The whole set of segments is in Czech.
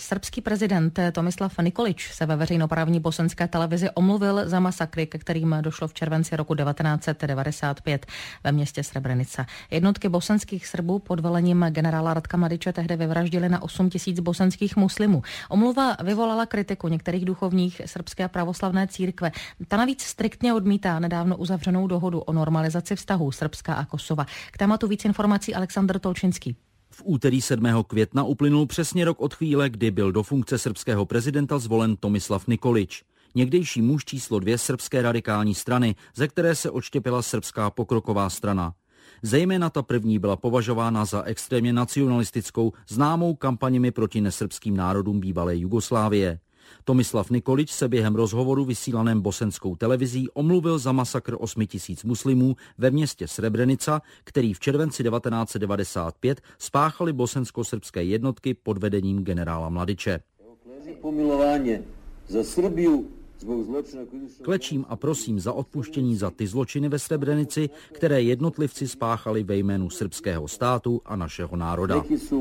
Srbský prezident Tomislav Nikolić se ve veřejnoprávní bosenské televizi omluvil za masakry, ke kterým došlo v červenci roku 1995 ve městě Srebrenica. Jednotky bosenských Srbů pod velením generála Ratka Mladiče tehdy vyvraždili na 8 000 bosenských muslimů. Omluva vyvolala kritiku některých duchovních srbské pravoslavné církve. Ta navíc striktně odmítá nedávno uzavřenou dohodu o normalizaci vztahů Srbska a Kosova. K tématu víc informací Aleksandr Tolčinský. V úterý 7. května uplynul přesně rok od chvíle, kdy byl do funkce srbského prezidenta zvolen Tomislav Nikolić. Někdejší muž číslo 2 srbské radikální strany, ze které se odštěpila srbská pokroková strana. Zejména ta první byla považována za extrémně nacionalistickou, známou kampaněmi proti nesrbským národům bývalé Jugoslávie. Tomislav Nikolić se během rozhovoru vysílaném bosenskou televizí omluvil za masakr 8 000 muslimů ve městě Srebrenica, který v červenci 1995 spáchali bosensko-srbské jednotky pod vedením generála Mladiče. Klečím a prosím za odpuštění za ty zločiny ve Srebrenici, které jednotlivci spáchali ve jménu srbského státu a našeho národa.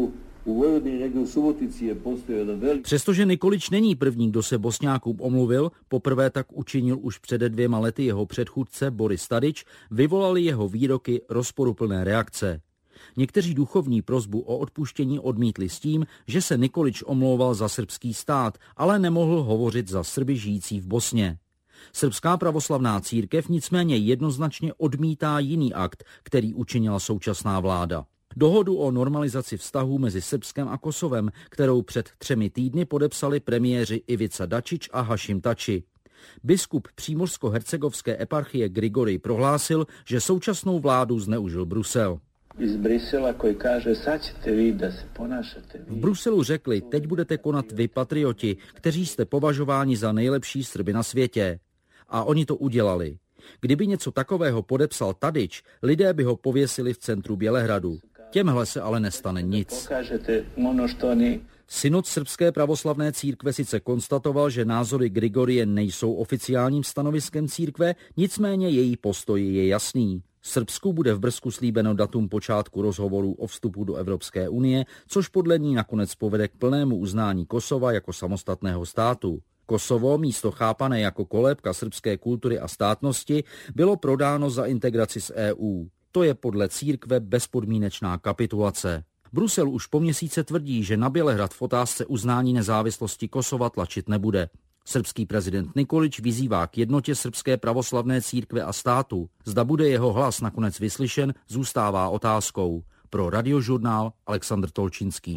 Přestože Nikolić není první, kdo se Bosňákům omluvil, poprvé tak učinil už před 2 lety jeho předchůdce Boris Tadić, vyvolali jeho výroky rozporuplné reakce. Někteří duchovní prosbu o odpuštění odmítli s tím, že se Nikolić omlouval za srbský stát, ale nemohl hovořit za Srby žijící v Bosně. Srbská pravoslavná církev nicméně jednoznačně odmítá jiný akt, který učinila současná vláda. Dohodu o normalizaci vztahů mezi Srbskem a Kosovem, kterou před 3 týdny podepsali premiéři Ivica Dačić a Hašim Tači. Biskup přímořsko-hercegovské eparchie Grigorij prohlásil, že současnou vládu zneužil Brusel. V Bruselu řekli, teď budete konat vy patrioti, kteří jste považováni za nejlepší Srby na světě. A oni to udělali. Kdyby něco takového podepsal Tadić, lidé by ho pověsili v centru Bělehradu. Těmhle se ale nestane nic. Synod srbské pravoslavné církve sice konstatoval, že názory Grigorije nejsou oficiálním stanoviskem církve, nicméně její postoj je jasný. Srbsku bude v brzku slíbeno datum počátku rozhovorů o vstupu do Evropské unie, což podle ní nakonec povede k plnému uznání Kosova jako samostatného státu. Kosovo, místo chápané jako kolébka srbské kultury a státnosti, bylo prodáno za integraci s EU. To je podle církve bezpodmínečná kapitulace. Brusel už po měsíce tvrdí, že na Bělehrad v otázce uznání nezávislosti Kosova tlačit nebude. Srbský prezident Nikolić vyzývá k jednotě srbské pravoslavné církve a státu. Zda bude jeho hlas nakonec vyslyšen, zůstává otázkou. Pro Radiožurnál Aleksandr Tolčinský.